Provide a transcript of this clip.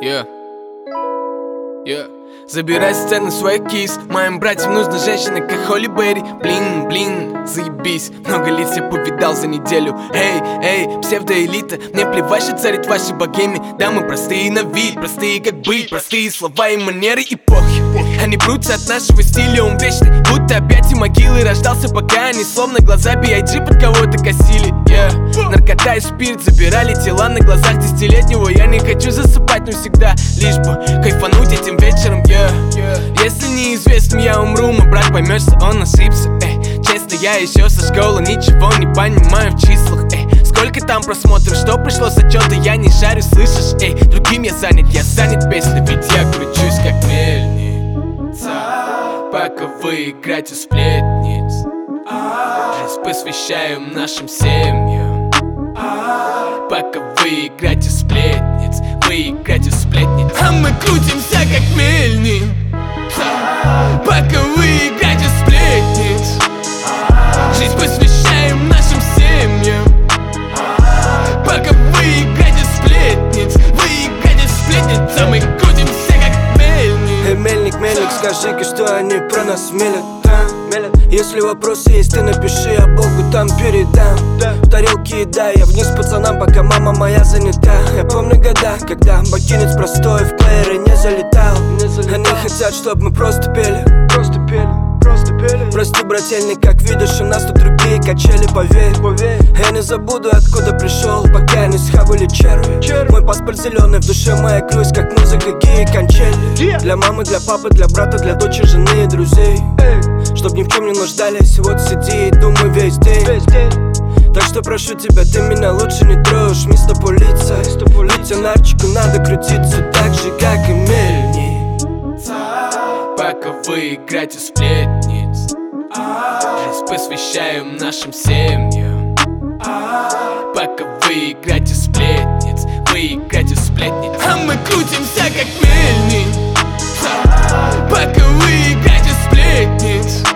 Yeah. Забирай сцену в свой кейс. Моим братьям нужна женщина, как Холли Берри. Блин, заебись. Много лиц я повидал за неделю. Эй, псевдоэлита. Мне плевать, что царит ваши богеми. Да, мы простые на вид, простые как быть. Простые слова и манеры и похер. Они прутся от нашего стиля, он вечный. Будто опять и могилы рождался, пока они словно глаза B.I.G. под кого-то косили. Наркота и спирт забирали тела на глазах десятилетнего. Я не хочу засыпать навсегда, лишь бы кайфануть этим вечером. Если неизвестным я умру, мой брат поймет, что он ошибся. Честно, я еще со школы ничего не понимаю в числах. Сколько там просмотров, что пришло с отчета, я не шарю, слышишь? Другим я занят песней, ведь я кручусь как мельница. Пока вы играете в сплетниц, посвящаем нашим семьям. Пока вы играете в сплетниц, вы играете в сплетниц. А мы крутимся как мельница. Пока вы играете в сплетниц, жизнь посвящаем нашим семьям. Пока вы играете в сплетниц, вы играете в сплетниц. А мы крутимся как мельник. Мельник, скажи-ка, что они про нас мелят. Если вопросы есть, ты напиши, а Богу там передам. В тарелке еда, я вниз пацанам, пока мама моя занята. Я помню года, когда бакинец простой в плееры не залетал. Они хотят, чтобы мы просто пели. Прости, брательник, как видишь, у нас тут другие качели, поверь. Я не забуду, откуда пришел, пока не схавали черви. Мой паспорт зеленый, в душе моя грусть, как музыка Гии Кончели. Для мамы, для папы, для брата, для дочери, жены и друзей. Чтоб ни в чем не нуждались, вот сиди и думай весь день. Так что прошу тебя, ты меня лучше не трожь, мистер полиция. Лейтенантчику надо крутиться так же, как и мельница. Пока вы играете в сплетниц, посвящаем нашим семьям. Пока вы играете в сплетниц, вы играете в сплетниц. А мы крутимся как мельница. Пока вы играете в сплетниц,